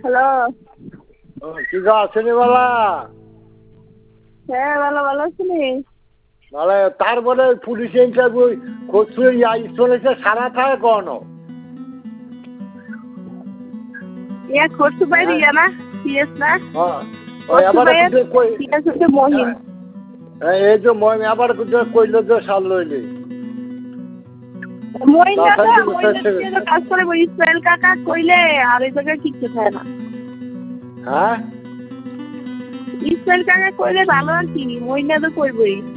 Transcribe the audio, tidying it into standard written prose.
Hello. কি গো আসেনি বলা? হ্যাঁ ভালো ভালো আছিনি? ভালো। তারপরে পুলিশে ইন্টারভিউ করছে, চলেছে সারা থাকে কোন ইয়া খরচু বাইরে ইয়া না সিএস না ওই আবার সিএস হচ্ছে মহিন। এই যে মই আবার কইলো যে সাল লইলে মহিন না তো মহিন যে কাজ করে ওই ইসমাইল কাকা কইলে আর এই জায়গায় কিচ্ছু থাকে না। হ্যাঁ ইসমাইল কাকা কইলে ভালো আর কি মহিন না তো কইবই।